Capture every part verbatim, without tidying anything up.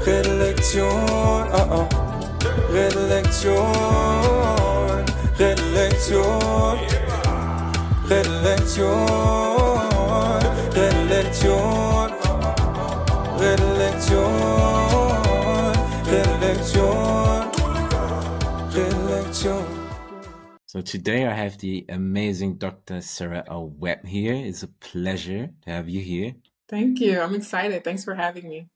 Redlektion, ah ah. Redlektion, Redlektion, Redlektion, Redlektion, Redlektion, Redlektion, Redlektion. So today I have the amazing Doctor Sarah Webb here. It's a pleasure to have you here. Thank you. I'm excited. Thanks for having me.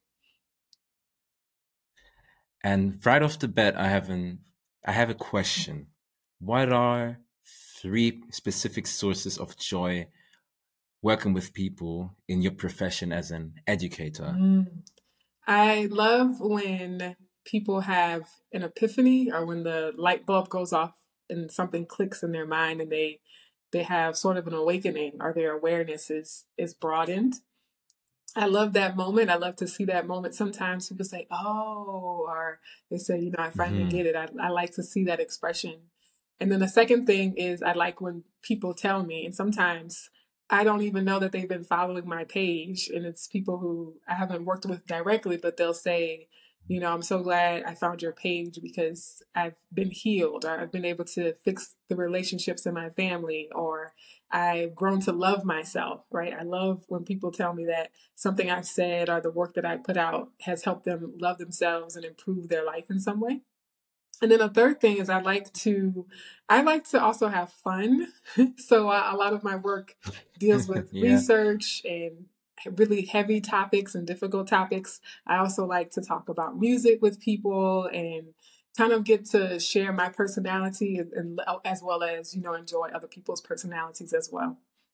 And right off the bat, I have an I have a question. What are three specific sources of joy working with people in your profession as an educator? Mm. I love when people have an epiphany or when the light bulb goes off and something clicks in their mind and they they have sort of an awakening or their awareness is is broadened. I love that moment. I love to see that moment. Sometimes people say, oh, or they say, you know, I finally Mhm. get it. I, I like to see that expression. And then the second thing is I like when people tell me, and sometimes I don't even know that they've been following my page. And it's people who I haven't worked with directly, but they'll say, you know, I'm so glad I found your page because I've been healed, or I've been able to fix the relationships in my family, or I've grown to love myself, right? I love when people tell me that something I've said or the work that I put out has helped them love themselves and improve their life in some way. And then a third thing is I like to, I like to also have fun. So uh, a lot of my work deals with Yeah. research and really heavy topics and difficult topics. I also like to talk about music with people and kind of get to share my personality and, and as well as, you know, enjoy other people's personalities as well.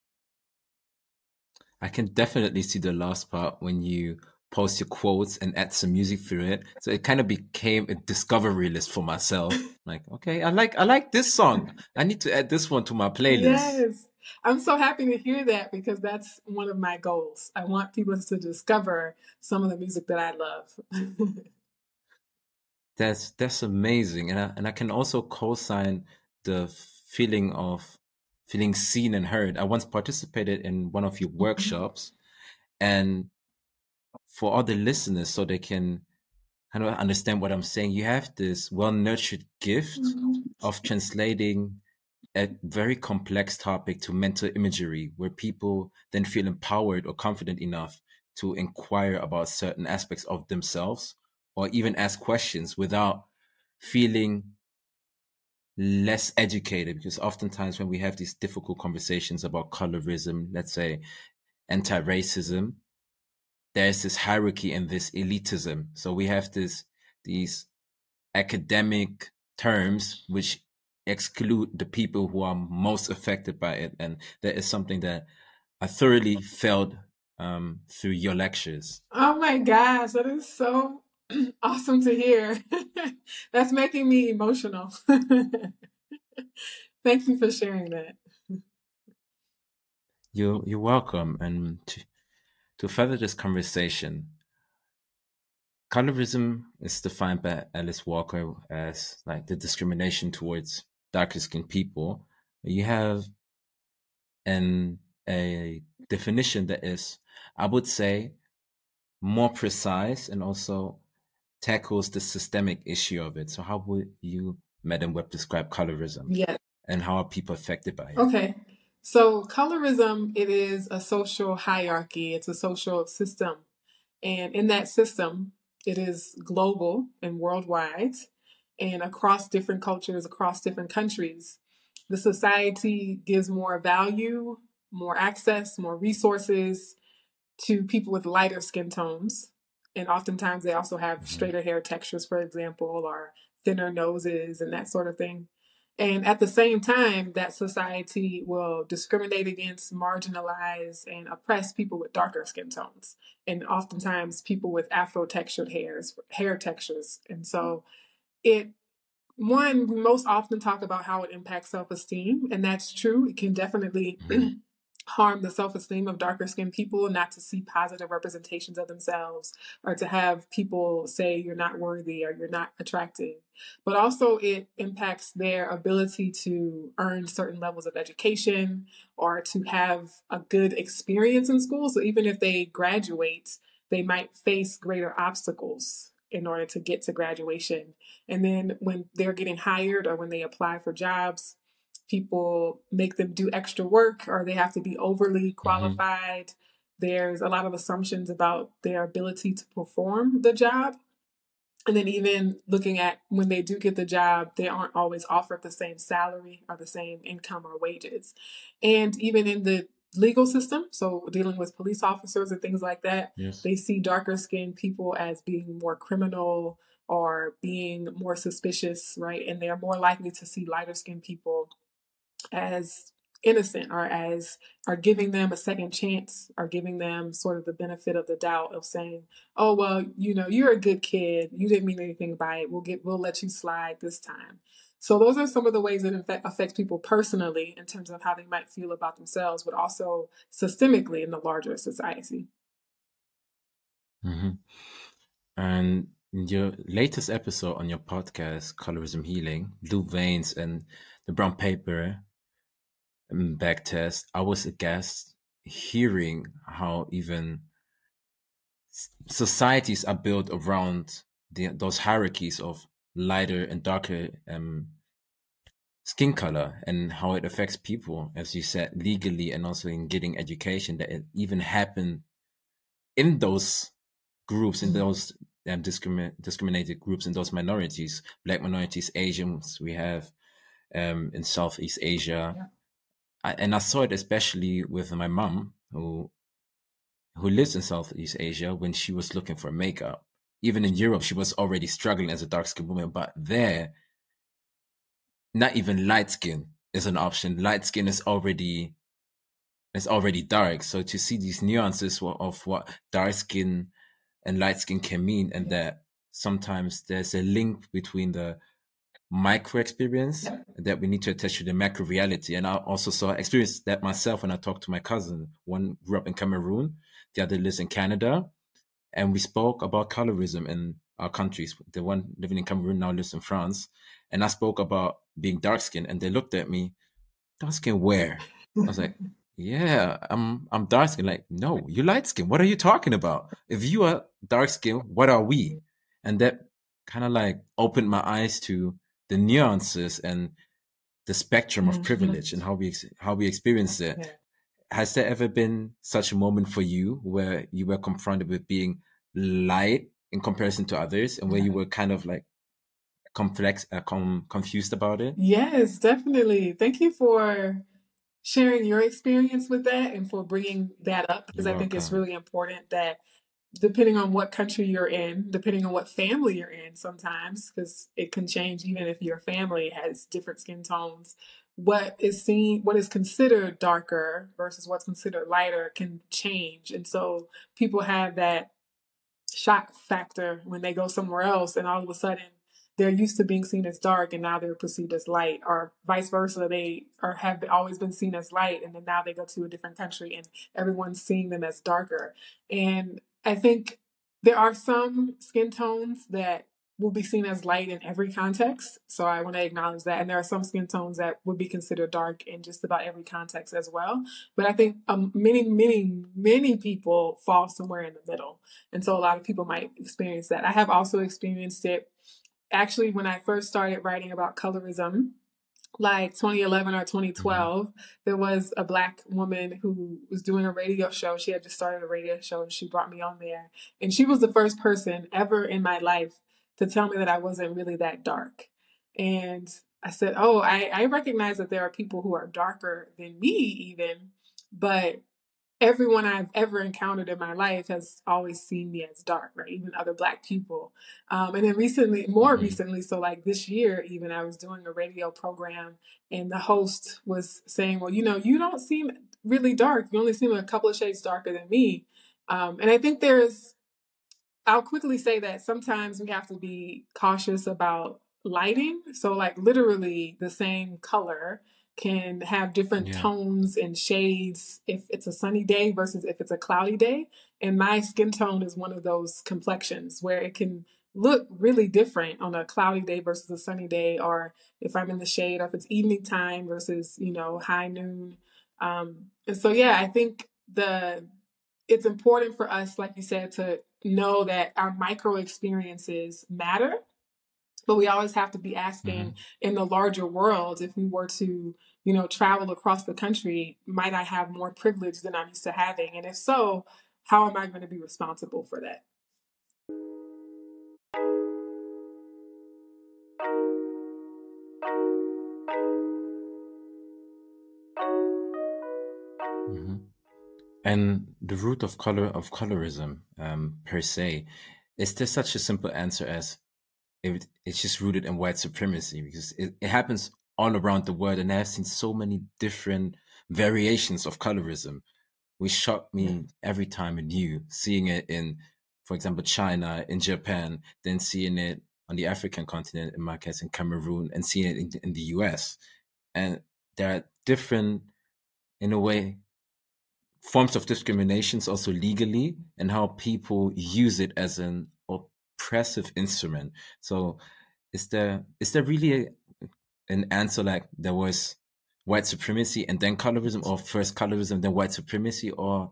I can definitely see the last part when you post your quotes and add some music through it. So it kind of became a discovery list for myself. Like, okay, I like I like this song. I need to add this one to my playlist. Yes. I'm so happy to hear that because that's one of my goals. I want people to discover some of the music that I love. That's that's amazing, and I, and I can also co-sign the feeling of feeling seen and heard. I once participated in one of your workshops, and for all the listeners, so they can kind of understand what I'm saying, you have this well-nurtured gift of translating a very complex topic to mental imagery, where people then feel empowered or confident enough to inquire about certain aspects of themselves or even ask questions without feeling less educated. Because oftentimes when we have these difficult conversations about colorism, let's say anti-racism, there's this hierarchy and this elitism. So we have this these academic terms which exclude the people who are most affected by it, and that is something that I thoroughly felt um, through your lectures. Oh my gosh, that is so awesome to hear. That's making me emotional. Thank you for sharing that. You you're welcome. And to, to further this conversation, colorism is defined by Alice Walker as like the discrimination towards darker skinned people. You have an a definition that is, I would say, more precise and also tackles the systemic issue of it. So how would you, Madam Webb, describe colorism? Yeah. And how are people affected by it? Okay. So colorism, it is a social hierarchy. It's a social system. And in that system, it is global and worldwide and across different cultures, across different countries. The society gives more value, more access, more resources to people with lighter skin tones. And oftentimes they also have straighter hair textures, for example, or thinner noses and that sort of thing. And at the same time, that society will discriminate against, marginalize, and oppress people with darker skin tones, and oftentimes people with Afro-textured hairs, hair textures. And so it, one, we most often talk about how it impacts self-esteem, and that's true. It can definitely harm the self-esteem of darker skinned people, not to see positive representations of themselves, or to have people say you're not worthy or you're not attractive. But also it impacts their ability to earn certain levels of education or to have a good experience in school. So even if they graduate, they might face greater obstacles in order to get to graduation. And then when they're getting hired or when they apply for jobs, people make them do extra work or they have to be overly qualified. Mm-hmm. There's a lot of assumptions about their ability to perform the job. And then even looking at when they do get the job, they aren't always offered the same salary or the same income or wages. And even in the legal system, so dealing with police officers and things like that, yes. They see darker skinned people as being more criminal or being more suspicious, right? And they're more likely to see lighter skinned people as innocent or as are giving them a second chance or giving them sort of the benefit of the doubt of saying, oh, well, you know, you're a good kid. You didn't mean anything by it. We'll get, we'll let you slide this time. So those are some of the ways that it affects people personally in terms of how they might feel about themselves, but also systemically in the larger society. Mm-hmm. And in your latest episode on your podcast, Colorism Healing, Blue Veins and the Brown Paper back test, I was aghast hearing how even societies are built around the, those hierarchies of lighter and darker um, skin color and how it affects people, as you said, legally and also in getting education, that it even happened in those groups, in those um, discrimin- discriminated groups, in those minorities, Black minorities, Asians, we have um, in Southeast Asia. Yeah. I, and I saw it especially with my mom, who who lives in Southeast Asia, when she was looking for makeup. Even in Europe, she was already struggling as a dark-skinned woman, but there, not even light skin is an option. Light skin is already is already dark. So to see these nuances of what dark skin and light skin can mean, and that sometimes there's a link between the micro experience yeah. that we need to attach to the macro reality. And I also saw experience that myself when I talked to my cousin. One grew up in Cameroon, the other lives in Canada, and we spoke about colorism in our countries. The one living in Cameroon now lives in France, and I spoke about being dark skinned, and they looked at me, dark skinned where? I was like, yeah, I'm I'm dark skinned. Like, no, you light skinned. What are you talking about? If you are dark skinned, what are we? And that kind of like opened my eyes to the nuances and the spectrum of privilege and how we how we experience it. Yeah. Has there ever been such a moment for you where you were confronted with being light in comparison to others, and where you were kind of like complex, uh, com- confused about it? Yes, definitely. Thank you for sharing your experience with that and for bringing that up, because I think it's really important that depending on what country you're in, depending on what family you're in sometimes, because it can change even if your family has different skin tones, what is seen, what is considered darker versus what's considered lighter can change. And so people have that shock factor when they go somewhere else and all of a sudden they're used to being seen as dark and now they're perceived as light, or vice versa. They are have always been seen as light and then now they go to a different country and everyone's seeing them as darker. And I think there are some skin tones that will be seen as light in every context. So I want to acknowledge that. And there are some skin tones that would be considered dark in just about every context as well. But I think um, many, many, many people fall somewhere in the middle. And so a lot of people might experience that. I have also experienced it actually when I first started writing about colorism, like twenty eleven or twenty twelve, there was a Black woman who was doing a radio show. She had just started a radio show and she brought me on there. And she was the first person ever in my life to tell me that I wasn't really that dark. And I said, oh, I, I recognize that there are people who are darker than me even, but everyone I've ever encountered in my life has always seen me as dark, right? Even other Black people. Um, and then recently, more mm-hmm. recently, so like this year, even I was doing a radio program and the host was saying, well, you know, you don't seem really dark. You only seem a couple of shades darker than me. Um, and I think there's, I'll quickly say that sometimes we have to be cautious about lighting. So like literally the same color can have different yeah. tones and shades if it's a sunny day versus if it's a cloudy day. And my skin tone is one of those complexions where it can look really different on a cloudy day versus a sunny day, or if I'm in the shade, or if it's evening time versus, you know, high noon. Um, and so, yeah, I think the it's important for us, like you said, to know that our micro experiences matter, but we always have to be asking Mhm. in the larger world, if we were to, you know, travel across the country, might I have more privilege than I'm used to having? And if so, how am I going to be responsible for that? Mhm. And the root of color of colorism, um, per se, is there such a simple answer as it, it's just rooted in white supremacy? Because it, it happens all around the world, and I've seen so many different variations of colorism, which shocked me every time anew. Seeing it in, for example, China, in Japan, then seeing it on the African continent, in my case, in Cameroon, and seeing it in, in the U S. And there are different, in a way, forms of discriminations also legally, and how people use it as an oppressive instrument. So is there is there really a, an answer like there was white supremacy and then colorism, or first colorism then white supremacy, or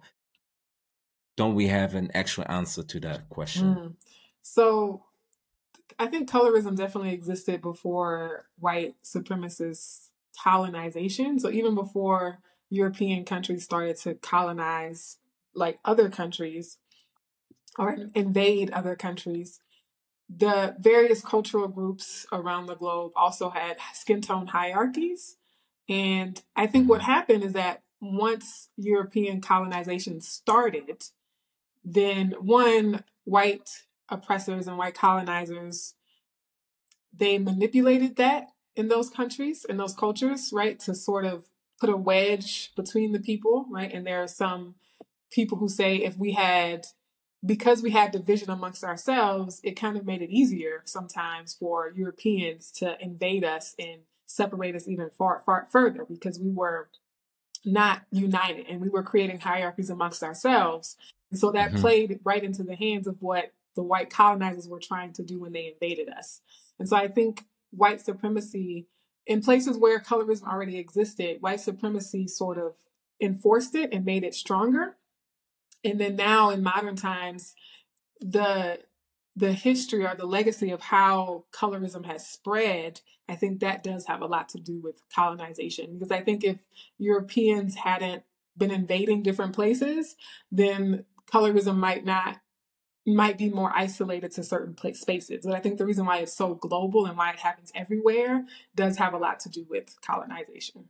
don't we have an actual answer to that question? Mm. So I think colorism definitely existed before white supremacist colonization. So even before European countries started to colonize like other countries or invade other countries, the various cultural groups around the globe also had skin tone hierarchies. And I think what Mhm. happened is that once European colonization started, then one, white oppressors and white colonizers, they manipulated that in those countries, in those cultures, right, to sort of put a wedge between the people, right? And there are some people who say if we had, because we had division amongst ourselves, it kind of made it easier sometimes for Europeans to invade us and separate us even far, far further, because we were not united and we were creating hierarchies amongst ourselves. And so that Mhm. played right into the hands of what the white colonizers were trying to do when they invaded us. And so I think white supremacy, in places where colorism already existed, white supremacy sort of enforced it and made it stronger. And then now in modern times, the the history or the legacy of how colorism has spread, I think that does have a lot to do with colonization. Because I think if Europeans hadn't been invading different places, then colorism might not might be more isolated to certain place, spaces. But I think the reason why it's so global and why it happens everywhere does have a lot to do with colonization.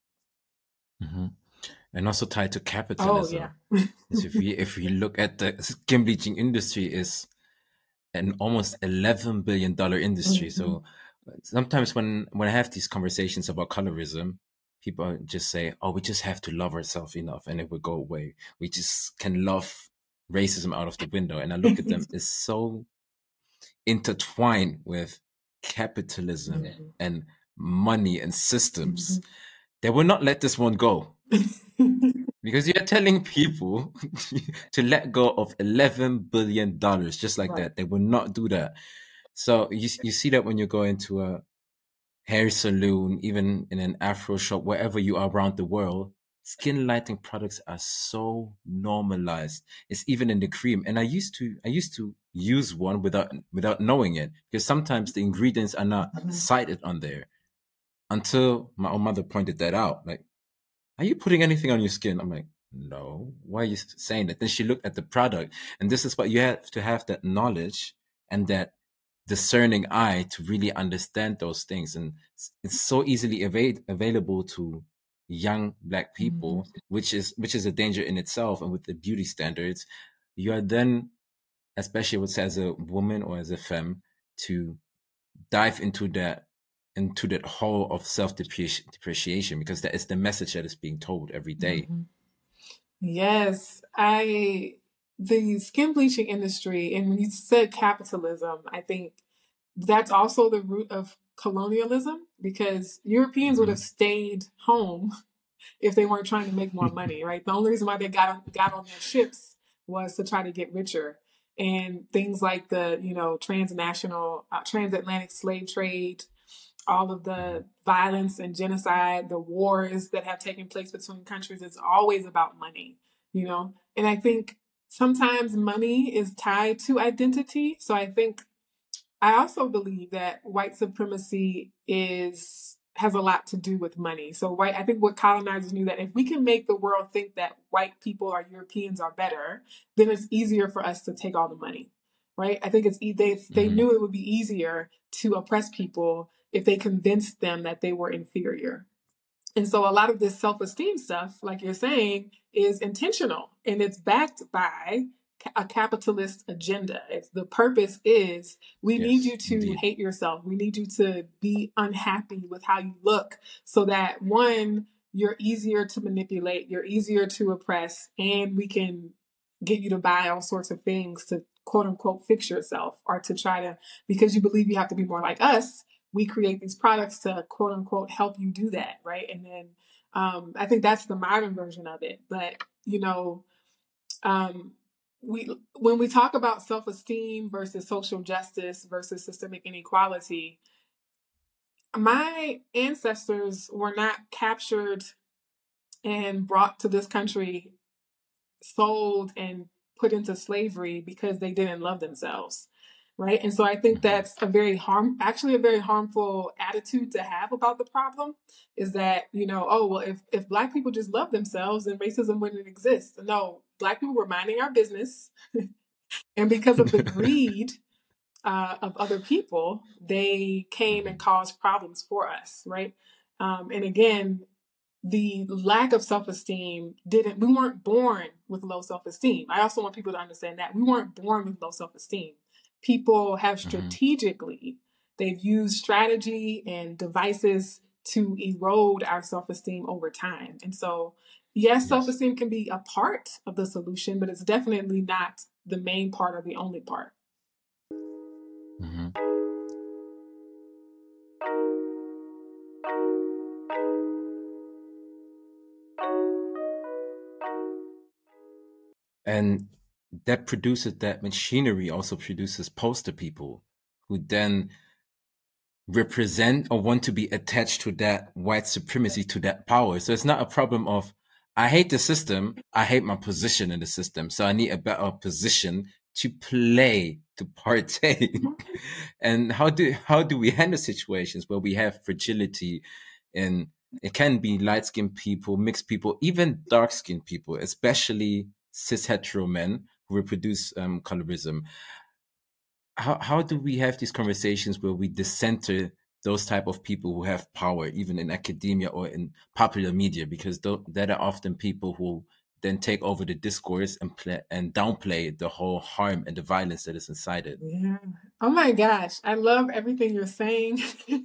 Mhm. And also tied to Oh yeah. capitalism. Is if we if we look at the skin bleaching industry, is an almost eleven billion dollar industry. Mhm. So sometimes when when I have these conversations about colorism, people just say, "Oh, we just have to love ourselves enough, and it will go away. We just can love racism out of the window." And I look at them, it's so intertwined with capitalism Mhm. and money and systems. Mhm. They will not let this one go. Because you're telling people to let go of eleven billion dollars just like Right. that. They will not do that. So you you see that when you go into a hair salon, even in an afro shop, wherever you are around the world, skin lighting products are so normalized. It's even in the cream. And I used to I used to use one without without knowing it, because sometimes the ingredients are not Mhm. cited on there, until my own mother pointed that out. Like, are you putting anything on your skin? I'm like, no. Why are you saying that? Then she looked at the product. And this is what you have to have, that knowledge and that discerning eye to really understand those things. And it's, it's so easily ava- available to young black Mhm. people, which is which is a danger in itself. And with the beauty standards, you are then, especially with as a woman or as a femme, to dive into that into that hole of self depreciation, because that is the message that is being told every day. Mhm. Yes, I the skin bleaching industry, and when you said capitalism, I think that's also the root of colonialism, because Europeans would have Mhm. stayed home if they weren't trying to make more money, right? The only reason why they got on, got on their ships was to try to get richer. And things like the, you know, transnational, uh, transatlantic slave trade, all of the Mhm. violence and genocide, the wars that have taken place between countries, it's always about money, you know? And I think sometimes money is tied to identity. So I think I also believe that white supremacy is has a lot to do with money. So white, I think what colonizers knew that if we can make the world think that white people or Europeans are better, then it's easier for us to take all the money, right? I think it's e- they they Mhm. knew it would be easier to oppress people if they convinced them that they were inferior. And so a lot of this self-esteem stuff, like you're saying, is intentional and it's backed by ca- a capitalist agenda. It's the purpose is we need Yes, you to indeed. hate yourself. We need you to be unhappy with how you look so that one, you're easier to manipulate, you're easier to oppress, and we can get you to buy all sorts of things to quote unquote fix yourself or to try to, because you believe you have to be more like us, we create these products to quote unquote help you do that, right? And then um, I think that's the modern version of it. But you know, um, we when we talk about self esteem versus social justice versus systemic inequality, my ancestors were not captured and brought to this country, sold and put into slavery because they didn't love themselves, right? And so I think Mhm. that's a very harm actually a very harmful attitude to have about the problem, is that, you know, oh well, if if black people just love themselves then racism wouldn't exist. No, black people were minding our business and because of the greed uh, of other people, they came and Mhm. caused problems for us, right? Um, and again, the lack of self-esteem didn't we weren't born with low self-esteem. I also want people to understand that we weren't born with low self-esteem. People have Mhm. strategically, they've used strategy and devices to erode our self-esteem over time. And so yes, Yes. self-esteem can be a part of the solution, but it's definitely not the main part or the only part. Mhm. And that produces that machinery also produces poster people who then represent or want to be attached to that white supremacy, to that power. So it's not a problem of I hate the system, I hate my position in the system. So I need a better position to play, to partake. And how do how do we handle situations where we have fragility, and it can be light skinned people, mixed people, even dark skinned people, especially cis hetero men who reproduce um, colorism. How how do we have these conversations where we decenter those type of people who have power, even in academia or in popular media, because tho- that are often people who then take over the discourse and play and downplay the whole harm and the violence that is inside it. Yeah. Oh my gosh, I love everything you're saying.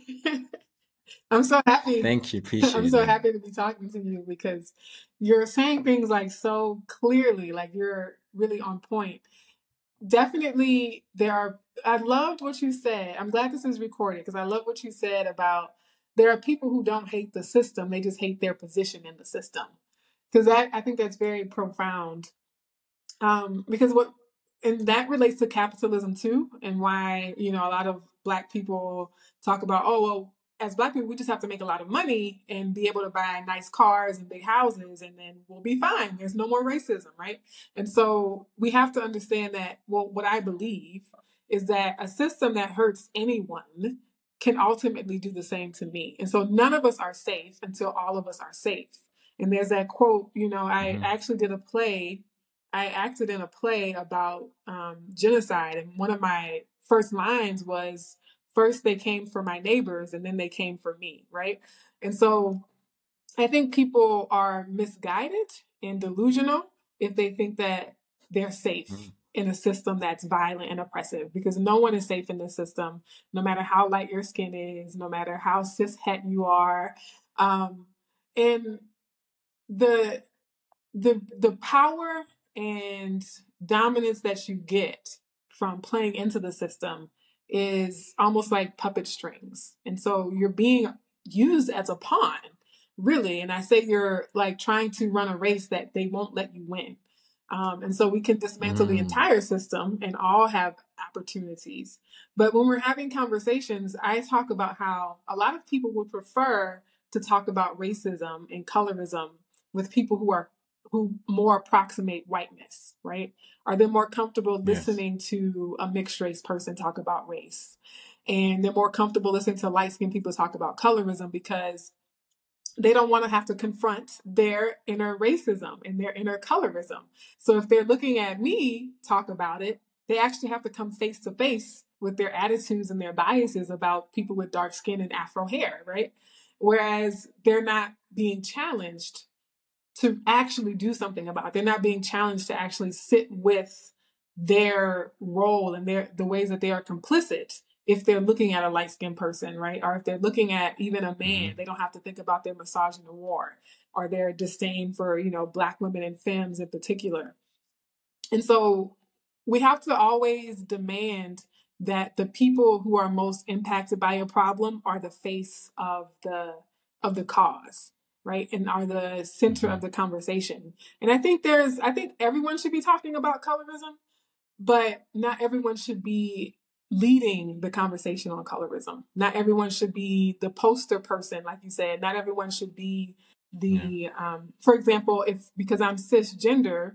I'm so happy. Thank you, I'm appreciate so it. happy to be talking to you because you're saying things like so clearly, like you're really on point. Definitely, there are. I loved what you said. I'm glad this is recorded because I love what you said about there are people who don't hate the system, they just hate their position in the system. Because I, I think that's very profound, um, because what and that relates to capitalism too, and why, you know, a lot of black people talk about, oh well, as black people we just have to make a lot of money and be able to buy nice cars and big houses and then we'll be fine, there's no more racism, right? And so we have to understand that, well, what I believe is that a system that hurts anyone can ultimately do the same to me, and so none of us are safe until all of us are safe. And there's that quote, you know, I Hmm. actually did a play I acted in a play about um, genocide, and one of my first lines was, "First they came for my neighbors, and then they came for me." Right, and so I think people are misguided and delusional if they think that they're safe in a system that's violent and oppressive, because no one is safe in this system, no matter how light your skin is, no matter how cis het you are, um, and the the the power and dominance that you get from playing into the system is almost like puppet strings. And so you're being used as a pawn, really. And I say you're like trying to run a race that they won't let you win. Um, and so we can dismantle the Mm. entire system and all have opportunities. But when we're having conversations, I talk about how a lot of people would prefer to talk about racism and colorism with people who are who more approximate whiteness, right? Are they more comfortable Yes. listening to a mixed race person talk about race? And they're more comfortable listening to light-skinned people talk about colorism because they don't want to have to confront their inner racism and their inner colorism. So if they're looking at me talk about it, they actually have to come face to face with their attitudes and their biases about people with dark skin and afro hair, right? Whereas they're not being challenged to actually do something about it. They're not being challenged to actually sit with their role and their the ways that they are complicit if they're looking at a light-skinned person, right? Or if they're looking at even a man, Mhm. they don't have to think about their misogynoir or their disdain for, you know, Black women and femmes in particular. And so we have to always demand that the people who are most impacted by a problem are the face of the of the cause, right? And are the center of Mhm. the conversation. And I think there's I think everyone should be talking about colorism, but not everyone should be leading the conversation on colorism. Not everyone should be the poster person, like you said. Not everyone should be Yeah. the, um, for example, if because I'm cisgender,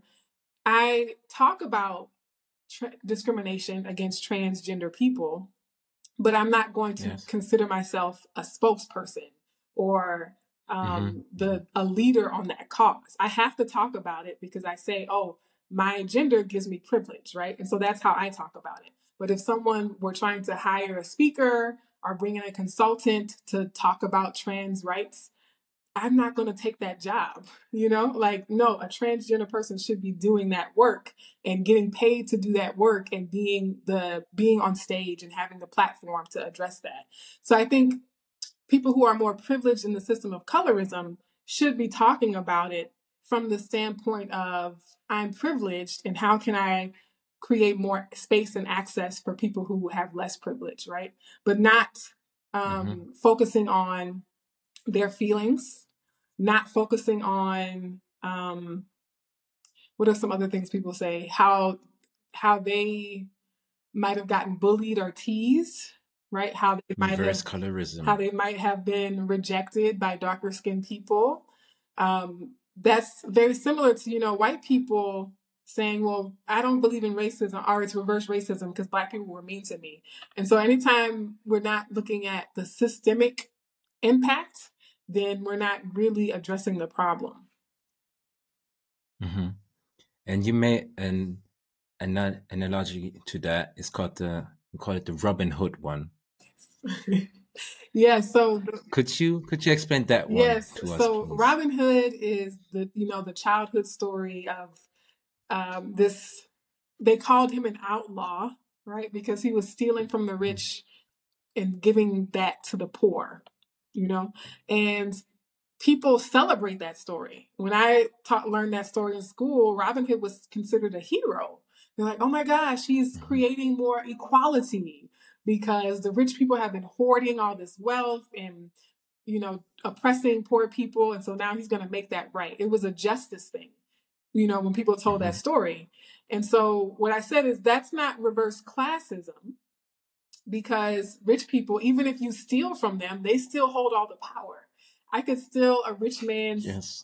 I talk about tra- discrimination against transgender people, but I'm not going to Yes. consider myself a spokesperson or um, Mhm. the a leader on that cause. I have to talk about it because I say, oh, my gender gives me privilege, right? And so that's how I talk about it. But if someone were trying to hire a speaker or bring in a consultant to talk about trans rights, I'm not going to take that job. You know, like, no, a transgender person should be doing that work and getting paid to do that work and being the being on stage and having the platform to address that. So I think people who are more privileged in the system of colorism should be talking about it from the standpoint of I'm privileged and how can I create more space and access for people who have less privilege, right? But not um, Mhm. focusing on their feelings, not focusing on um, what are some other things people say, how how they might have gotten bullied or teased, right? How they might Reverse have how colorism. they might have been rejected by darker skinned people. Um, that's very similar to, you know, white people saying, well, I don't believe in racism or it's reverse racism because Black people were mean to me. And so anytime we're not looking at the systemic impact, then we're not really addressing the problem. Mhm. And you made an an analogy to that. It's called the we call it the Robin Hood one. Yeah, so the, Could you could you explain that one yes, to us, so please? Robin Hood is the, you know, the childhood story of um, this. They called him an outlaw, right? Because he was stealing from the rich and giving that to the poor, you know? And people celebrate that story. When I taught learned that story in school, Robin Hood was considered a hero. They're like, oh my gosh, he's Mhm. creating more equality because the rich people have been hoarding all this wealth and, you know, oppressing poor people. And so now he's going to make that right. It was a justice thing, you know, when people told that Mhm. story. And so what I said is that's not reverse classism because rich people, even if you steal from them, they still hold all the power. I could steal a rich man's Yes.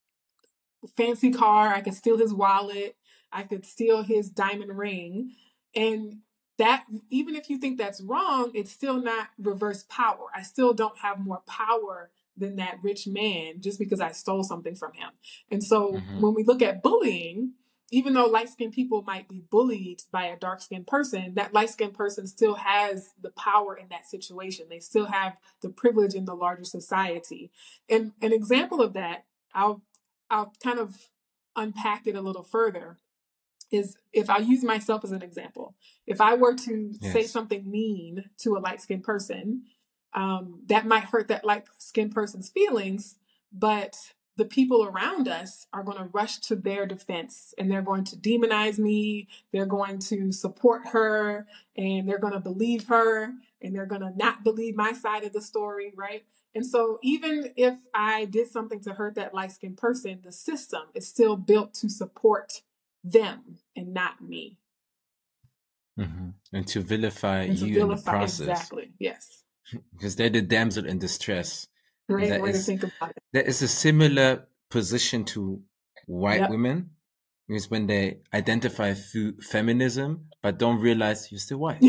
fancy car. I could steal his wallet. I could steal his diamond ring. And that, even if you think that's wrong, it's still not reverse power. I still don't have more power than that rich man just because I stole something from him. And so Mhm. when we look at bullying, even though light-skinned people might be bullied by a dark-skinned person, that light-skinned person still has the power in that situation. They still have the privilege in the larger society. And an example of that, I'll I'll kind of unpack it a little further. Is if I use myself as an example, if I were to say Yes. something mean to a light-skinned person, um, that might hurt that light-skinned person's feelings, but the people around us are going to rush to their defense and they're going to demonize me. They're going to support her and they're going to believe her and they're going to not believe my side of the story, right? And so even if I did something to hurt that light-skinned person, the system is still built to support them and not me. Mhm. And to vilify And to you in the vilify, process, exactly, yes. because they're the damsel in distress, and Great that way to is think about it. that is a similar position to white Yep. women is when they identify through feminism but don't realize you're still white.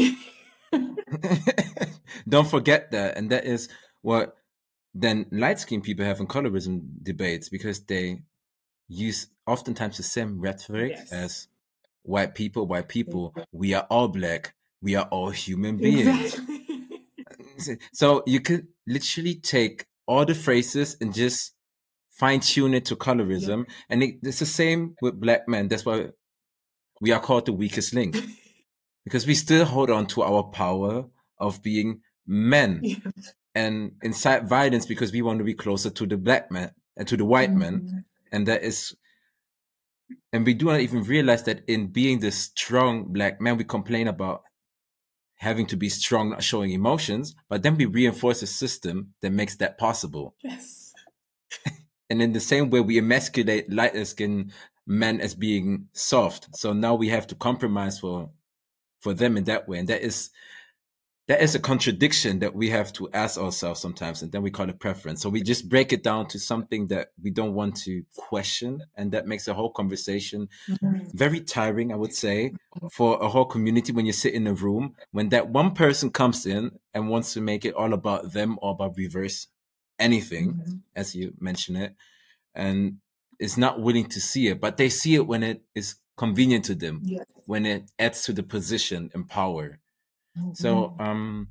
Don't forget that. And that is what then light-skinned people have in colorism debates, because they use oftentimes the same rhetoric Yes. as white people. White people, we are all black. We are all human beings. Exactly. So you could literally take all the phrases and just fine-tune it to colorism. Yep. And it, it's the same with black men. That's why we are called the weakest link, because we still hold on to our power of being men. Yeah. And incite violence because we want to be closer to the black man and to the white Mhm. man. And that is, and we do not even realize that in being the strong black man, we complain about having to be strong, not showing emotions, but then we reinforce a system that makes that possible. Yes. And in the same way, we emasculate lighter skinned men as being soft. So now we have to compromise for for them in that way. And that is that is a contradiction that we have to ask ourselves sometimes, and then we call it preference. So we just break it down to something that we don't want to question, and that makes the whole conversation Mhm. very tiring, I would say, for a whole community. When you sit in a room, when that one person comes in and wants to make it all about them or about reverse anything, Mhm. as you mention it, and is not willing to see it, but they see it when it is convenient to them, Yes. when it adds to the position and power. Mhm. So, um,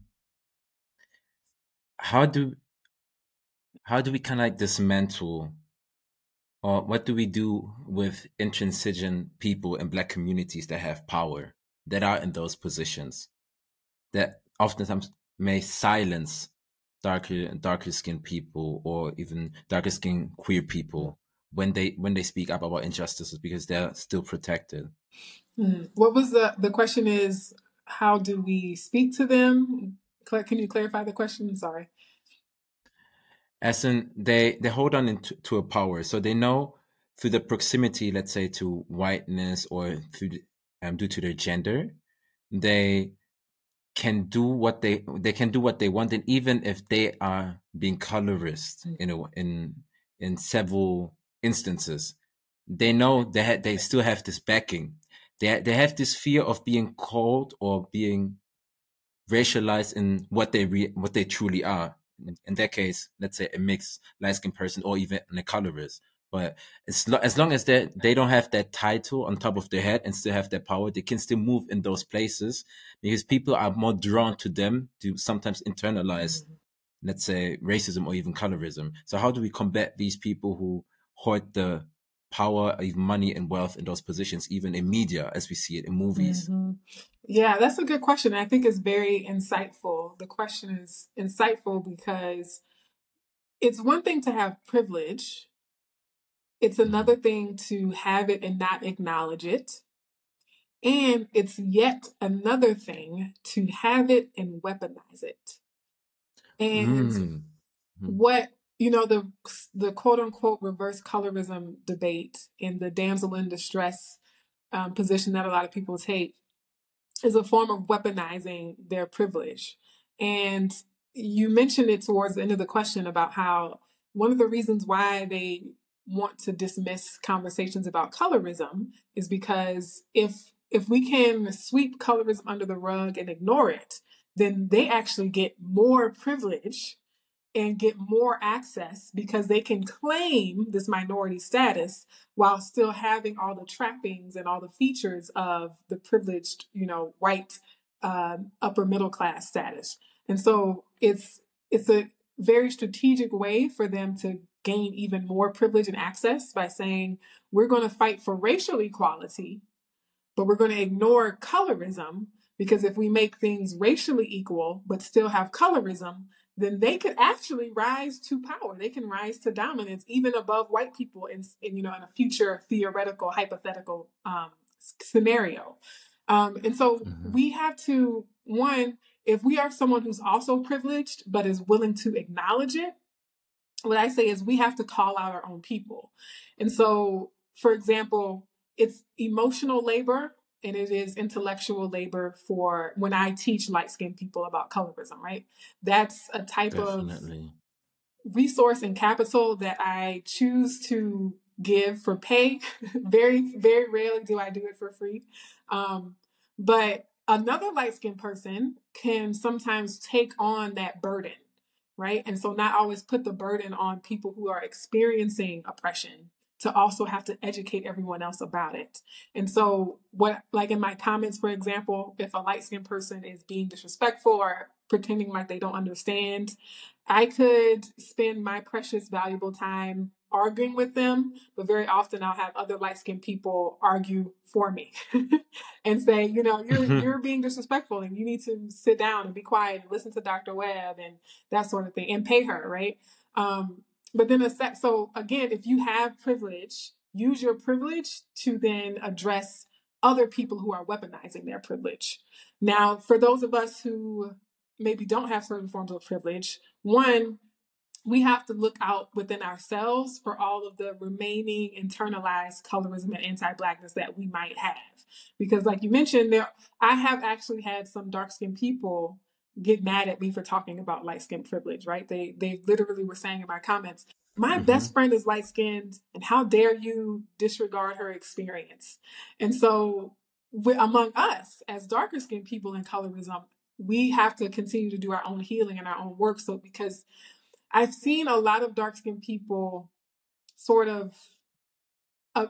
how do how do we kind of like dismantle, or what do we do with intransigent people in Black communities that have power, that are in those positions, that oftentimes may silence darker and darker skinned people, or even darker skinned queer people, when they when they speak up about injustices, because they're still protected? Mm. What was the the question? Is how do we speak to them? Cla- Can you clarify the question? Sorry. As in, they they hold on into, to a power, so they know through the proximity, let's say, to whiteness, or through the, um, due to their gender, they can do what they they can do what they want, and even if they are being colorist, you know, in in several instances, they know they ha- they still have this backing. They they have this fear of being called or being racialized in what they re- what they truly are. In, in that case, let's say a mixed light skinned person, or even a colorist. But as, lo- as long as they they don't have that title on top of their head and still have that power, they can still move in those places, because people are more drawn to them to sometimes internalize, Mhm. let's say, racism or even colorism. So how do we combat these people who hoard the power, even money and wealth in those positions, even in media, as we see it in movies? Mhm. Yeah, that's a good question. I think it's very insightful. The question is insightful because it's one thing to have privilege. It's another thing to have it and not acknowledge it. And it's yet another thing to have it and weaponize it. And Mm. Mm. what, you know, the the quote unquote reverse colorism debate and the damsel in distress um, position that a lot of people take is a form of weaponizing their privilege. And you mentioned it towards the end of the question about how one of the reasons why they want to dismiss conversations about colorism is because if if we can sweep colorism under the rug and ignore it, then they actually get more privilege and get more access because they can claim this minority status while still having all the trappings and all the features of the privileged, you know, white um, upper middle class status. And so it's it's a very strategic way for them to gain even more privilege and access by saying we're going to fight for racial equality, but we're going to ignore colorism, because if we make things racially equal but still have colorism, then they could actually rise to power. They can rise to dominance even above white people in, in you know, in a future theoretical hypothetical um, scenario. Um, and so Mhm. we have to, one, if we are someone who's also privileged but is willing to acknowledge it, what I say is we have to call out our own people. And so, for example, it's emotional labor and it is intellectual labor for when I teach light skinned people about colorism, right? That's a type of Definitely. resource and capital that I choose to give for pay. very, very rarely do I do it for free. Um, but another light skinned person can sometimes take on that burden, right? And so not always put the burden on people who are experiencing oppression to also have to educate everyone else about it. And so what, like in my comments, for example, if a light skinned person is being disrespectful or pretending like they don't understand, I could spend my precious, valuable time arguing with them, but very often I'll have other light-skinned people argue for me and say, you know, you're you're being disrespectful and you need to sit down and be quiet and listen to Doctor Webb and that sort of thing and pay her, right? Um, but then a sec- so again, if you have privilege, use your privilege to then address other people who are weaponizing their privilege. Now, for those of us who maybe don't have certain forms of privilege, one, we have to look out within ourselves for all of the remaining internalized colorism and anti-blackness that we might have. Because like you mentioned, there, I have actually had some dark-skinned people get mad at me for talking about light-skinned privilege, right? They they literally were saying in my comments, my mm-hmm. best friend is light-skinned, and how dare you disregard her experience? And so we, among us, as darker-skinned people in colorism, we have to continue to do our own healing and our own work. So because I've seen a lot of dark-skinned people sort of uh,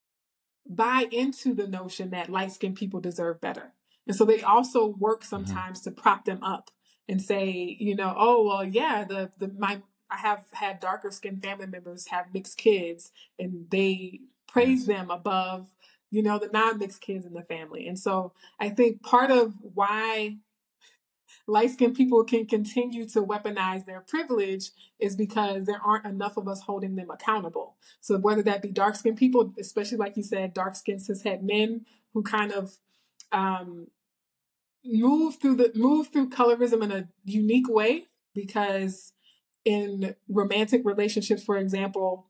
buy into the notion that light-skinned people deserve better. And so they also work sometimes mm-hmm. to prop them up and say, you know, oh, well, yeah, the, the my I have had darker-skinned family members have mixed kids, and they praise yes. them above, you know, the non-mixed kids in the family. And so I think part of why light-skinned people can continue to weaponize their privilege is because there aren't enough of us holding them accountable. So whether that be dark-skinned people, especially like you said, dark-skinned cishet men who kind of um, move through the move through colorism in a unique way, because in romantic relationships, for example,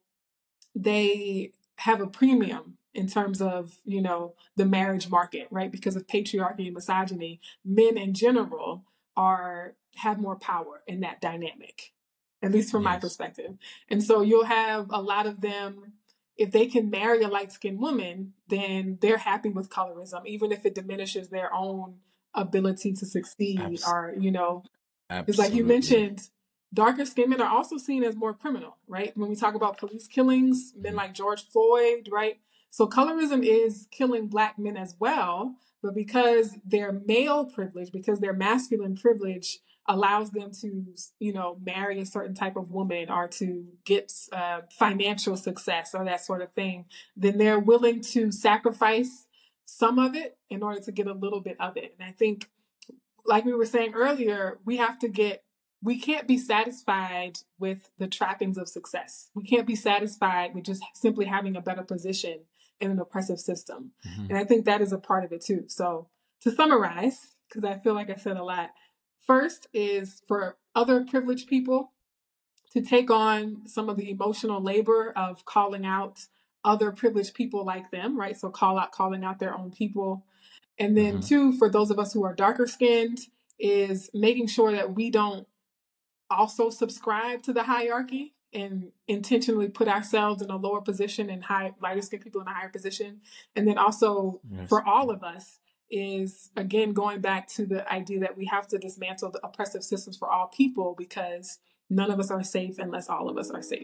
they have a premium in terms of, you know, the marriage market, right? Because of patriarchy and misogyny, men in general are have more power in that dynamic, at least from yes. my perspective. And so you'll have a lot of them, if they can marry a light-skinned woman, then they're happy with colorism, even if it diminishes their own ability to succeed. Abs- or, you know, it's like you mentioned, darker skinned men are also seen as more criminal, right? When we talk about police killings, men like George Floyd, right? So colorism is killing Black men as well, but because their male privilege, because their masculine privilege allows them to, you know, marry a certain type of woman or to get uh, financial success or that sort of thing, then they're willing to sacrifice some of it in order to get a little bit of it. And I think, like we were saying earlier, we have to get We can't be satisfied with the trappings of success. We can't be satisfied with just simply having a better position in an oppressive system. Mm-hmm. And I think that is a part of it too. So to summarize, because I feel like I said a lot, first is for other privileged people to take on some of the emotional labor of calling out other privileged people like them, right? So call out, calling out their own people. And then mm-hmm. two, for those of us who are darker skinned, is making sure that we don't also subscribe to the hierarchy and intentionally put ourselves in a lower position and high, lighter skinned people in a higher position. And then also yes. for all of us is, again, going back to the idea that we have to dismantle the oppressive systems for all people, because none of us are safe unless all of us are safe.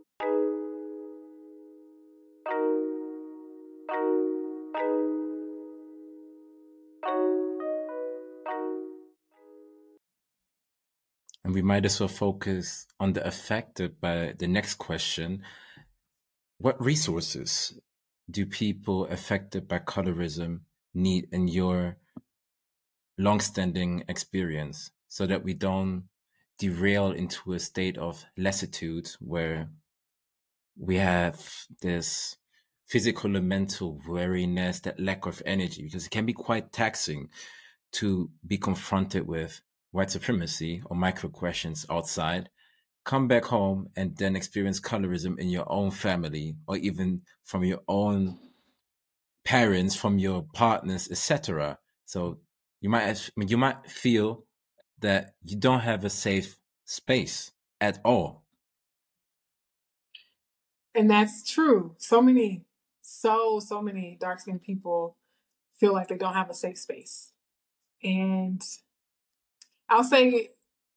And we might as well focus on the affected by the next question. What resources do people affected by colorism need in your longstanding experience, so that we don't derail into a state of lassitude where we have this physical and mental weariness, that lack of energy, because it can be quite taxing to be confronted with white supremacy or microaggressions outside, come back home and then experience colorism in your own family, or even from your own parents, from your partners, et cetera. So you might, I mean, you might feel that you don't have a safe space at all. And that's true. So many, so, so many dark skinned people feel like they don't have a safe space. And I'll say,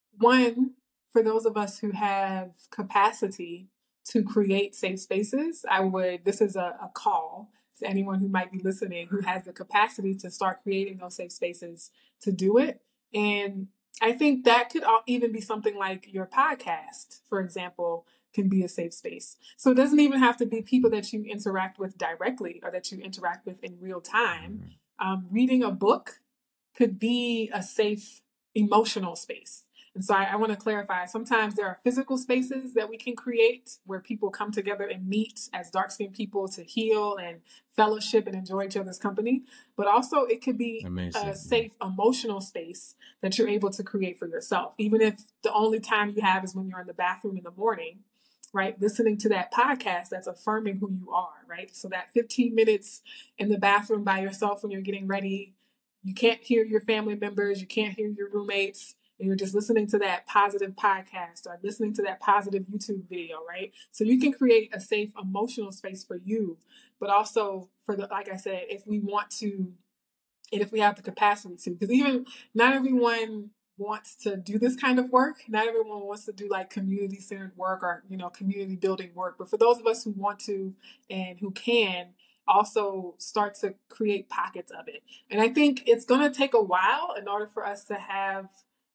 one, for those of us who have capacity to create safe spaces, I would, this is a, a call to anyone who might be listening who has the capacity to start creating those safe spaces to do it. And I think that could even be something like your podcast, for example, can be a safe space. So it doesn't even have to be people that you interact with directly or that you interact with in real time. Um, reading a book could be a safe emotional space. And so I, I want to clarify, sometimes there are physical spaces that we can create where people come together and meet as dark-skinned people to heal and fellowship and enjoy each other's company. But also it could be Amazing. a safe emotional space that you're able to create for yourself, even if the only time you have is when you're in the bathroom in the morning, right? Listening to that podcast that's affirming who you are, right? So that fifteen minutes in the bathroom by yourself when you're getting ready, you can't hear your family members, you can't hear your roommates, and you're just listening to that positive podcast or listening to that positive YouTube video, right? So you can create a safe emotional space for you, but also for the, like I said, if we want to, and if we have the capacity to, because even not everyone wants to do this kind of work. Not everyone wants to do like community centered work or, you know, community building work. But for those of us who want to and who can, also start to create pockets of it. And I think it's going to take a while in order for us to have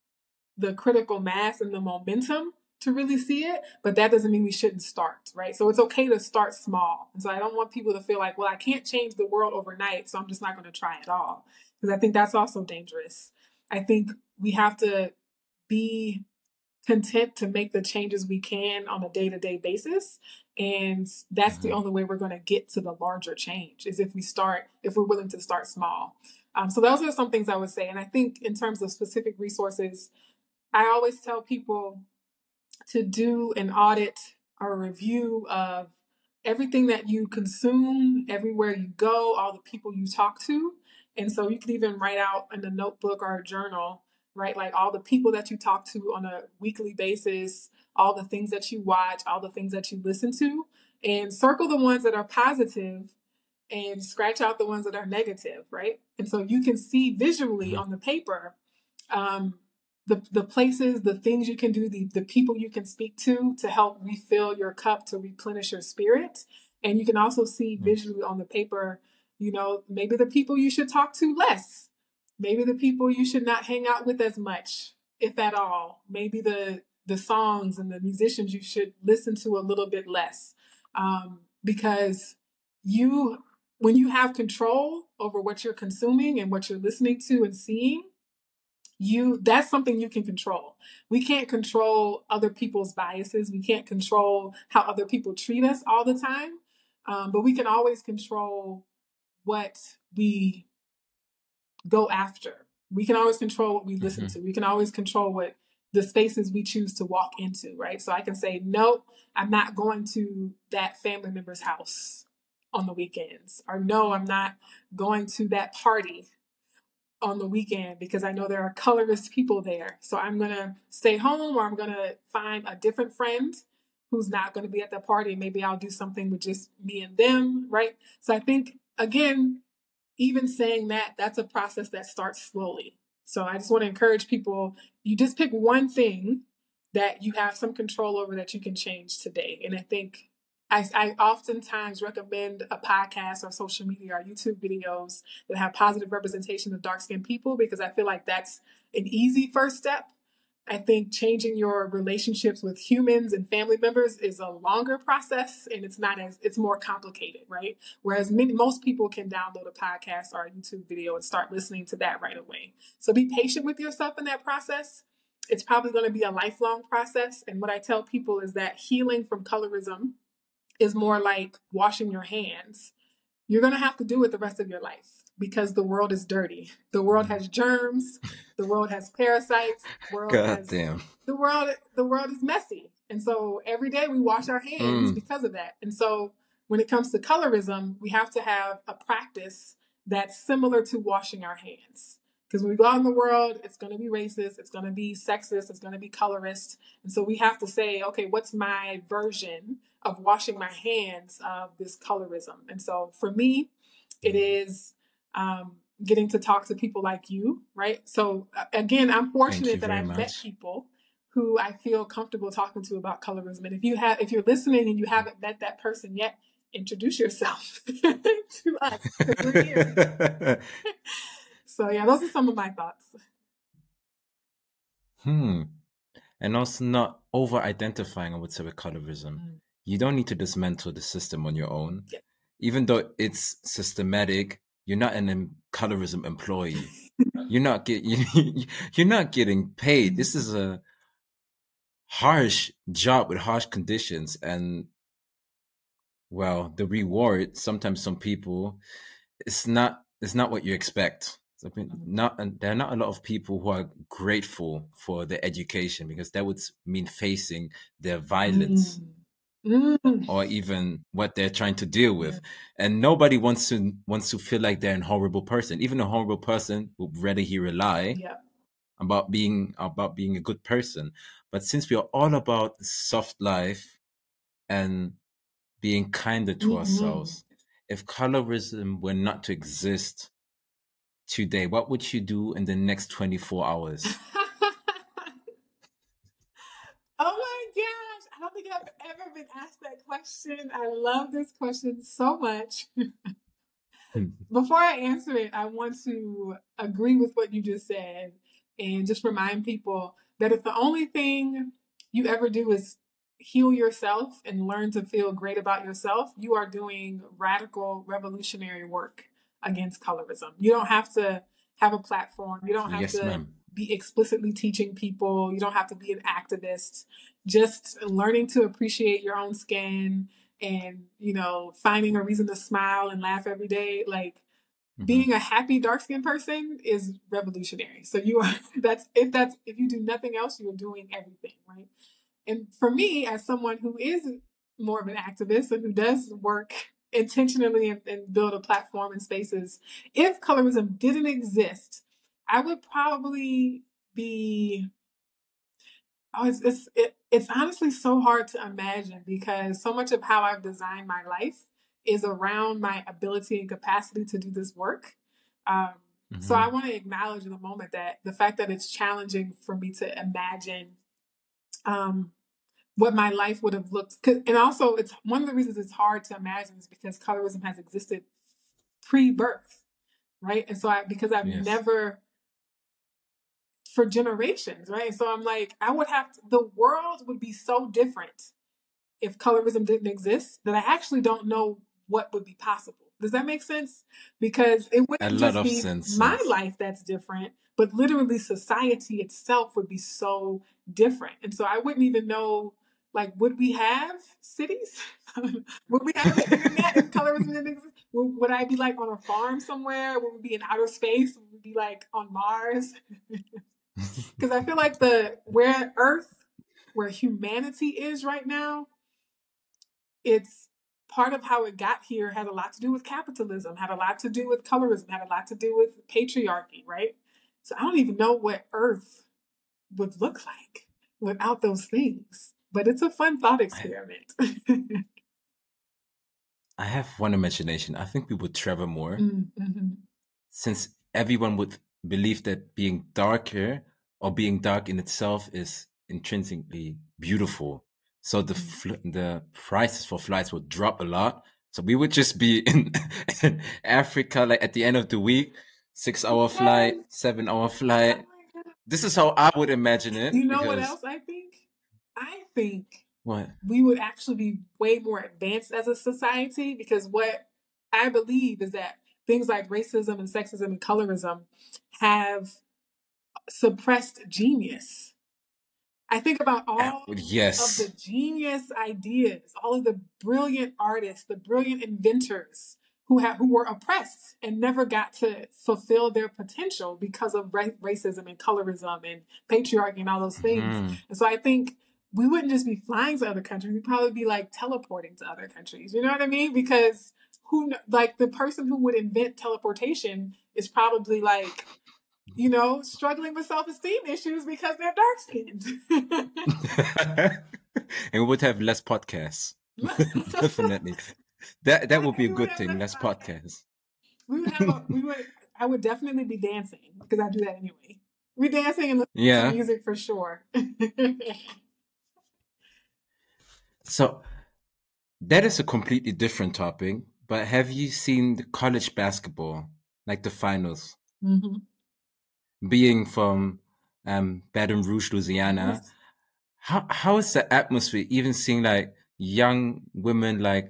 the critical mass and the momentum to really see it, but that doesn't mean we shouldn't start, right? So it's okay to start small. And so I don't want people to feel like, well, I can't change the world overnight, so I'm just not going to try at all. Because I think that's also dangerous. I think we have to be content to make the changes we can on a day-to-day basis. And that's mm-hmm. the only way we're going to get to the larger change is if we start, if we're willing to start small. Um, so those are some things I would say. And I think in terms of specific resources, I always tell people to do an audit or a review of everything that you consume, everywhere you go, all the people you talk to. And so you can even write out in a notebook or a journal, right? Like all the people that you talk to on a weekly basis, all the things that you watch, all the things that you listen to, and circle the ones that are positive and scratch out the ones that are negative, right? And so you can see visually on the paper, um, the the places, the things you can do, the, the people you can speak to to help refill your cup, to replenish your spirit. And you can also see visually on the paper, you know, maybe the people you should talk to less. Maybe the people you should not hang out with as much, if at all. Maybe the the songs and the musicians you should listen to a little bit less. Um, because you, when you have control over what you're consuming and what you're listening to and seeing, you that's something you can control. We can't control other people's biases. We can't control how other people treat us all the time. Um, but we can always control what we go after. We can always control what we listen mm-hmm. to. We can always control what the spaces we choose to walk into, right? So I can say, nope, I'm not going to that family member's house on the weekends. Or no, I'm not going to that party on the weekend because I know there are colorist people there. So I'm going to stay home, or I'm going to find a different friend who's not going to be at the party. Maybe I'll do something with just me and them, right? So I think, again, even saying that, that's a process that starts slowly. So I just want to encourage people, you just pick one thing that you have some control over that you can change today. And I think I, I oftentimes recommend a podcast or social media or YouTube videos that have positive representation of dark-skinned people because I feel like that's an easy first step. I think changing your relationships with humans and family members is a longer process, and it's not as, it's more complicated, right? Whereas many, most people can download a podcast or a YouTube video and start listening to that right away. So be patient with yourself in that process. It's probably going to be a lifelong process. And what I tell people is that healing from colorism is more like washing your hands. You're going to have to do it the rest of your life because the world is dirty. The world has germs. The world has parasites. The world God has, damn. The world, the world is messy. And so every day we wash our hands mm. because of that. And so when it comes to colorism, we have to have a practice that's similar to washing our hands. Because when we go out in the world, it's going to be racist, it's going to be sexist, it's going to be colorist. And so we have to say, okay, what's my version of washing my hands of this colorism? And so for me, it is um, getting to talk to people like you, right? So uh, again, I'm fortunate that I've much. met people who I feel comfortable talking to about colorism. And if you have, if you're listening and you haven't met that person yet, introduce yourself to us. We're here. So yeah, those are some of my thoughts. Hmm. And also not over-identifying, I would say, with colorism. Mm. You don't need to dismantle the system on your own. Yeah. Even though it's systematic, you're not an colorism employee. You're not get, you, you're not getting paid. This is a harsh job with harsh conditions. And, well, the reward, sometimes some people, it's not, it's not what you expect. I mean, not, and there are not a lot of people who are grateful for their education, because that would mean facing their violence mm. Mm. or even what they're trying to deal with. Yeah. And nobody wants to wants to feel like they're a horrible person. Even a horrible person would rather hear a lie yeah. about being about being a good person. But since we are all about soft life and being kinder to mm-hmm. ourselves, if colorism were not to exist today, what would you do in the next twenty-four hours? Oh my gosh, I don't think I've ever been asked that question. I love this question so much. Before I answer it, I want to agree with what you just said and just remind people that if the only thing you ever do is heal yourself and learn to feel great about yourself, you are doing radical, revolutionary work against colorism. You don't have to have a platform. You don't have yes, to ma'am. be explicitly teaching people. You don't have to be an activist. Just learning to appreciate your own skin and, you know, finding a reason to smile and laugh every day. Like mm-hmm. being a happy dark-skinned person is revolutionary. So you are, that's, if that's, if you do nothing else, you're doing everything, right? And for me, as someone who is more of an activist and who does work intentionally and, and build a platform and spaces, if colorism didn't exist, I would probably be, oh, it's, it's, it, it's honestly so hard to imagine, because so much of how I've designed my life is around my ability and capacity to do this work. Um, mm-hmm. So I want to acknowledge in a moment that the fact that it's challenging for me to imagine um, what my life would have looked. And also, it's one of the reasons it's hard to imagine is because colorism has existed pre-birth, right? And so I, because I've yes. never, for generations, right? So I'm like, I would have to, the world would be so different if colorism didn't exist that I actually don't know what would be possible. Does that make sense? Because it wouldn't just be sense, my yes. life that's different, but literally society itself would be so different. And so I wouldn't even know, like, would we have cities? Would we have the internet if colorism didn't exist? Would, would I be like on a farm somewhere? Would we be in outer space? Would we be like on Mars? Because I feel like the where Earth, where humanity is right now, it's part of how it got here had a lot to do with capitalism, had a lot to do with colorism, had a lot to do with patriarchy, right? So I don't even know what Earth would look like without those things. But it's a fun thought experiment. I have one imagination. I think we would travel more. Mm-hmm. Since everyone would believe that being darker or being dark in itself is intrinsically beautiful. So the fl- the prices for flights would drop a lot. So we would just be in, in Africa, like at the end of the week, six hour flight, seven hour flight. Oh, this is how I would imagine it. You know what else I think? I think what? we would actually be way more advanced as a society, because what I believe is that things like racism and sexism and colorism have suppressed genius. I think about all yes. of the genius ideas, all of the brilliant artists, the brilliant inventors who have who were oppressed and never got to fulfill their potential because of ra- racism and colorism and patriarchy and all those things. Mm. And so I think we wouldn't just be flying to other countries; we'd probably be like teleporting to other countries. You know what I mean? Because who, like the person who would invent teleportation is probably like you know, struggling with self-esteem issues because they're dark skinned. And we would have less podcasts. Definitely. That that would be a We would good have thing, less less podcasts. podcasts. We would have a, we would, I would definitely be dancing because I do that anyway. We dancing and listening Yeah. to music for sure. So that is a completely different topic, but have you seen the college basketball, like the finals? Mm-hmm. Being from um, Baton Rouge, Louisiana, Yes. how how is the atmosphere? Even seeing like young women like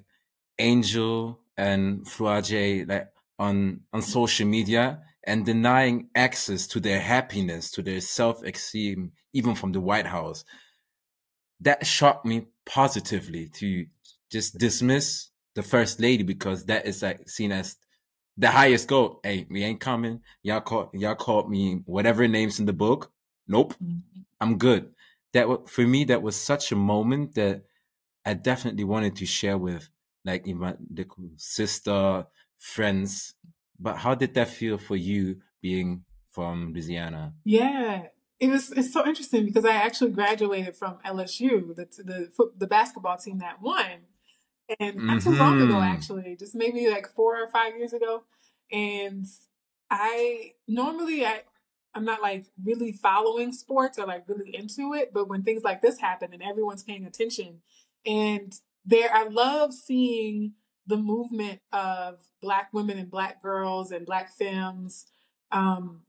Angel and Fluaje like on on social media and denying access to their happiness, to their self-esteem, even from the White House. That shocked me positively to just dismiss the first lady because that is like seen as the highest goal. Hey, we ain't coming. Y'all called y'all called me whatever names in the book. Nope, Mm-hmm. I'm good. That wa- for me that was such a moment that I definitely wanted to share with like my the sister, friends. But how did that feel for you being from Louisiana? Yeah, it was. It's so interesting because I actually graduated from L S U, the the foot- the basketball team that won, and not too long ago, Mm-hmm. actually, just maybe like four or five years ago. And I normally I I'm not like really following sports or like really into it, but when things like this happen and everyone's paying attention, and there I love seeing the movement of Black women and Black girls and Black femmes. Um,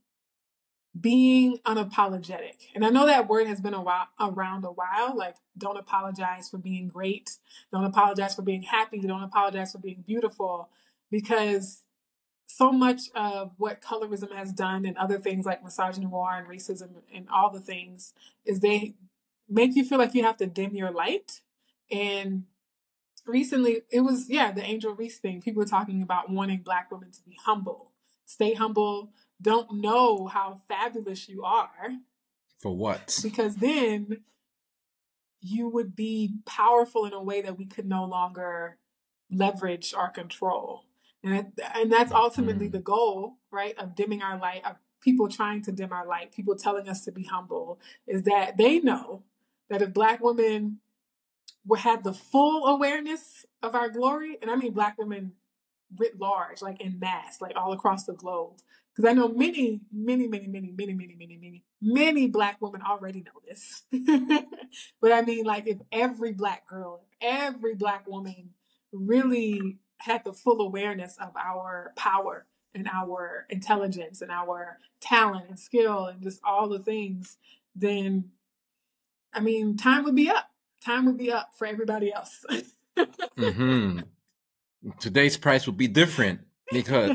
being unapologetic. And I know that word has been a while, around a while, like don't apologize for being great, don't apologize for being happy, don't apologize for being beautiful, because so much of what colorism has done and other things like misogynoir and racism and all the things is they make you feel like you have to dim your light. And recently it was, yeah, the Angel Reese thing. People were talking about wanting Black women to be humble, stay humble, don't know how fabulous you are, For what? because then you would be powerful in a way that we could no longer leverage or control. And, and that's ultimately Mm-hmm. the goal, right? Of dimming our light, of people trying to dim our light, people telling us to be humble, is that they know that if Black women had the full awareness of our glory, and I mean Black women writ large, like in mass, like all across the globe. Because I know many, many, many, many, many, many, many, many, many Black women already know this. But I mean, like, if every Black girl, every Black woman really had the full awareness of our power and our intelligence and our talent and skill and just all the things, then I mean, time would be up. Time would be up for everybody else. Mm-hmm. Today's price would be different because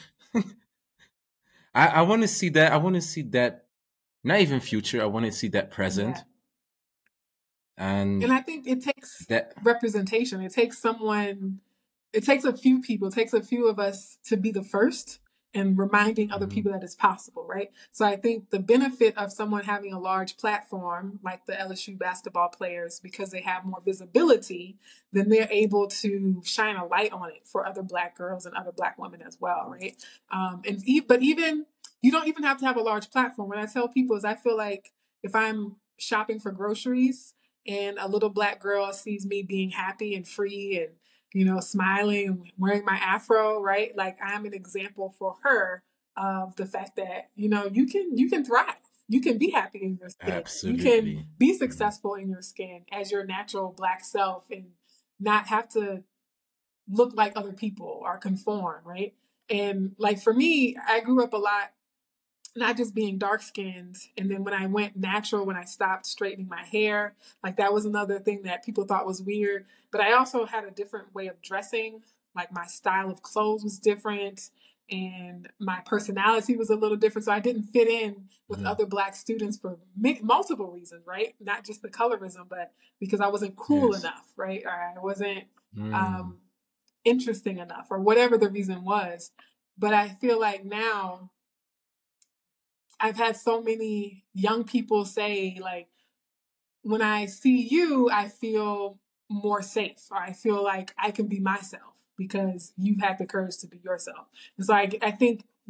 I, I want to see that. I want to see that. Not even future. I want to see that present. Yeah. And And I think it takes that. representation. It takes someone, it takes a few people, it takes a few of us to be the first and reminding other Mhm. people that it's possible, right? So I think the benefit of someone having a large platform like the L S U basketball players, because they have more visibility, then they're able to shine a light on it for other Black girls and other Black women as well, right? Um, and e- but even you don't even have to have a large platform. What I tell people is I feel like if I'm shopping for groceries and a little Black girl sees me being happy and free and, you know, smiling and wearing my afro, right? Like I'm an example for her of the fact that, you know, you can you can thrive. You can be happy in your skin. You can Absolutely. be successful in your skin as your natural Black self and not have to look like other people or conform, right? And like for me, I grew up a lot not just being dark skinned. And then when I went natural, when I stopped straightening my hair, like that was another thing that people thought was weird. But I also had a different way of dressing. Like my style of clothes was different and my personality was a little different. So I didn't fit in with Mhm. other Black students for mi- multiple reasons, right? Not just the colorism, but because I wasn't cool Yes. enough, right? Or I wasn't Mm. um, interesting enough, or whatever the reason was. But I feel like now, I've had so many young people say, like, when I see you, I feel more safe, or I feel like I can be myself because you've had the courage to be yourself. And so I, I think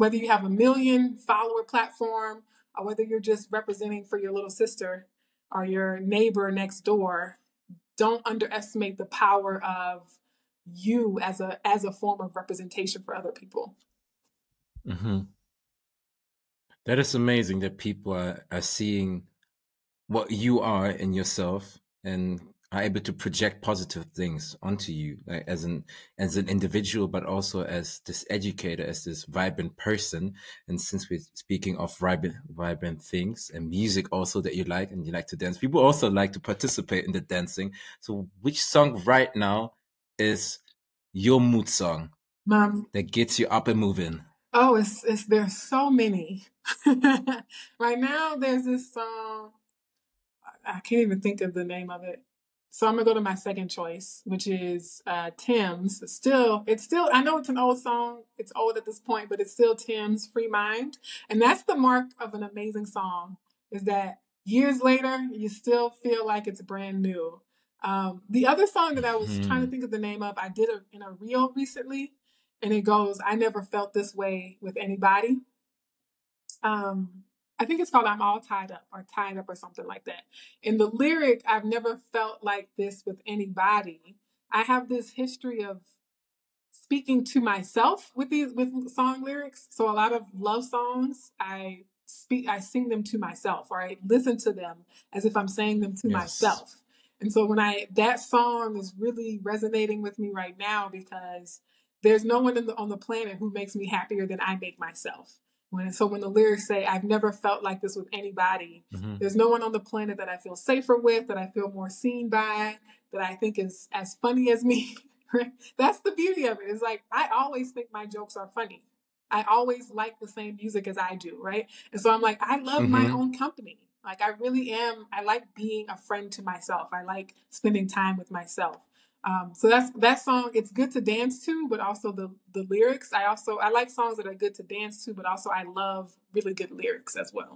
whether you have a million follower platform or whether you're just representing for your little sister or your neighbor next door, don't underestimate the power of you as a as a form of representation for other people. Mm-hmm. That is amazing that people are, are seeing what you are in yourself and are able to project positive things onto you, like as an as an individual, but also as this educator, as this vibrant person. And since we're speaking of vibrant vibrant things and music also that you like and you like to dance, people also like to participate in the dancing. So which song right now is your mood song Mom, that gets you up and moving? oh, it's it's there's so many. Right now, there's this song. I can't even think of the name of it. So I'm gonna go to my second choice, which is uh, Tim's. Still, it's still. I know it's an old song. It's old at this point, but it's still Tim's "Free Mind," and that's the mark of an amazing song. Is that years later, you still feel like it's brand new. Um, the other song that I was Mhm. trying to think of the name of, I did a, in a reel recently, and it goes, "I never felt this way with anybody." Um, I think it's called "I'm All Tied Up" or "Tied Up" or something like that. In the lyric, "I've never felt like this with anybody." I have this history of speaking to myself with these with song lyrics. So a lot of love songs, I speak, I sing them to myself, or I listen to them as if I'm saying them to Yes. myself. And so when I that song is really resonating with me right now because there's no one in the, on the planet who makes me happier than I make myself. When so when the lyrics say, "I've never felt like this with anybody," Mhm. there's no one on the planet that I feel safer with, that I feel more seen by, that I think is as funny as me. That's the beauty of it. It's like I always think my jokes are funny. I always like the same music as I do, right? And so I'm like, I love my Mhm. own company. Like I really am. I like being a friend to myself. I like spending time with myself. Um, so that's that song. It's good to dance to, but also the the lyrics. I also I like songs that are good to dance to, but also I love really good lyrics as well.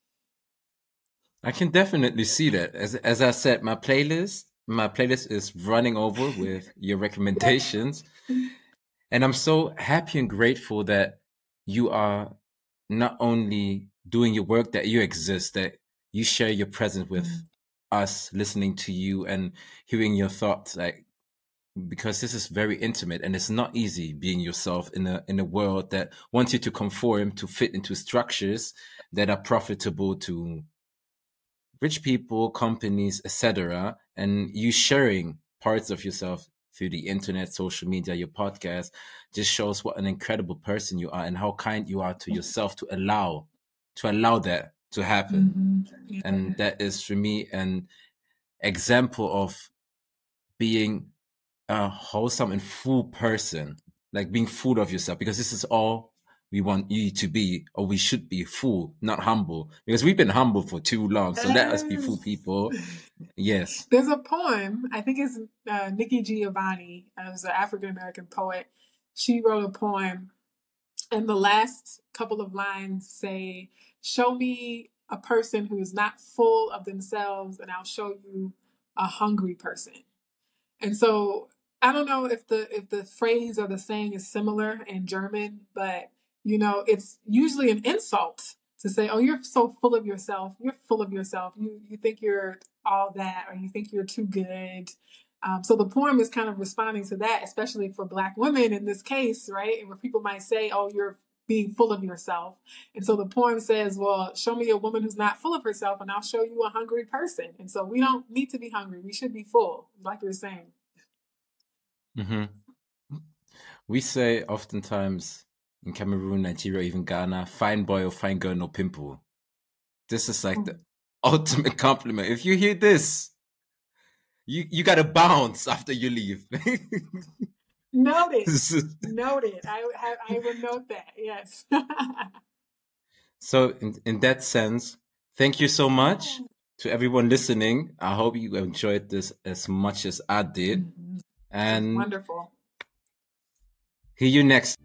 I can definitely see that. As as I said, my playlist, my playlist is running over with your recommendations. And I'm so happy and grateful that you are not only doing your work, that you exist, that you share your presence with Mhm. us, listening to you and hearing your thoughts, like because this is very intimate and it's not easy being yourself in a in a world that wants you to conform to fit into structures that are profitable to rich people, companies, et cetera. And you sharing parts of yourself through the internet, social media, your podcast, just shows what an incredible person you are and how kind you are to yourself to allow to allow that to happen. Mhm. Yeah. And that is for me an example of being a wholesome and full person, like being full of yourself, because this is all we want you to be, or we should be full, not humble, because we've been humble for too long. So let us be full people. Yes. There's a poem, I think it's uh, Nikki Giovanni, uh, who's an African American poet. She wrote a poem, and the last couple of lines say, "Show me a person who is not full of themselves, and I'll show you a hungry person." And so I don't know if the if the phrase or the saying is similar in German, but you know, it's usually an insult to say, "Oh, you're so full of yourself. You're full of yourself. You you think you're all that, or you think you're too good." Um, so the poem is kind of responding to that, especially for Black women in this case, right? And where people might say, "Oh, you're being full of yourself." And so the poem says, "Well, show me a woman who's not full of herself, and I'll show you a hungry person." And so we don't need to be hungry. We should be full, like you were saying. Mm-hmm. We say oftentimes in Cameroon, Nigeria, even Ghana, fine boy or fine girl, no pimple. This is like the ultimate compliment. If you hear this, you, you got to bounce after you leave. Noted. Noted. I, I, I would note that. Yes. So in, in that sense, thank you so much to everyone listening. I hope you enjoyed this as much as I did. Mhm. And Wonderful. see you next